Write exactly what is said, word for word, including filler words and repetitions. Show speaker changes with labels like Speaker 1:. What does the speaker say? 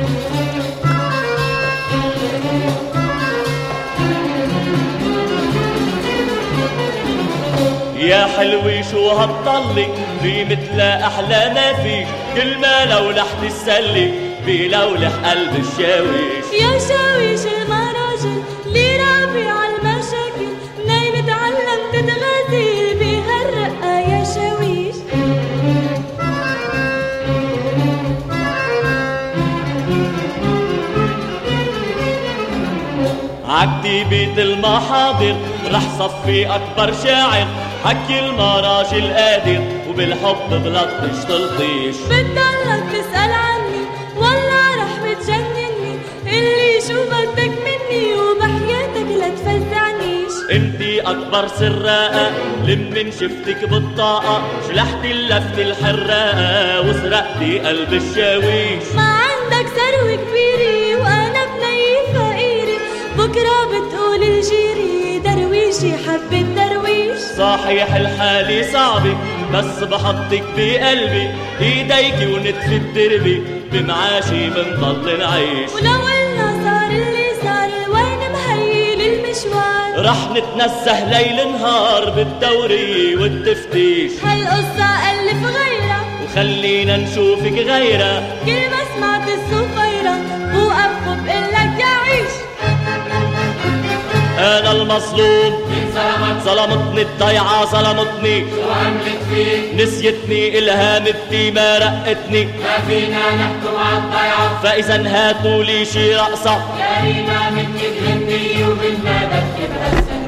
Speaker 1: يا حلوي شو هتطلي في مثل احلى ما فيك، كل ما لولح تسلي بلولح قلب الشاويش.
Speaker 2: يا شاويش المراجل اللي رابي عالمشاكل، منين تعلم تتغازل بهالرقة يا شاويش.
Speaker 1: عكتيبة المحاضر رح صفي أكبر شاعر، حكي المراجل قادر وبالحب غلطتش تلطيش.
Speaker 2: بتضلك تسأل عني والله رح بتجنني، اللي شو بدك مني وبحياتك لا تفزعنيش.
Speaker 1: انتي أكبر سراقة لمن شفتك بالطاقة، شلحتي اللفة الحراقة وسرقتي قلب الشاويش.
Speaker 2: ما عندك ثروة كبيرة وأنا بنية فقيرة، بكرة بتقول الجيري درويشي حبة درويش.
Speaker 1: صحيح الحالي صعبة بس بحطك بقلبي، ايديكي ونتف الدربي بمعاشي بنضل نعيش.
Speaker 2: ولو قلنا صار اللي صار وين مهيل المشوار،
Speaker 1: رح نتنزه ليل نهار بالدوري والتفتيش.
Speaker 2: هالقصة ألف غيرها
Speaker 1: وخلينا نشوفك غيرها،
Speaker 2: كل ما سمعت الصفيرة بوقف وبقلك يا عيش.
Speaker 1: أنا المظلوم
Speaker 3: ظلمت
Speaker 1: ظلمتني الضيعة ظلمتني،
Speaker 3: شو عملت فيك؟
Speaker 1: نسيتني إلهامتي ما رقتني،
Speaker 3: ما فينا نحكم عالضيعة،
Speaker 1: فإذا هاتوا لي شي رقصة
Speaker 3: كريمة منك غني ومن ما بدك بهالسنة.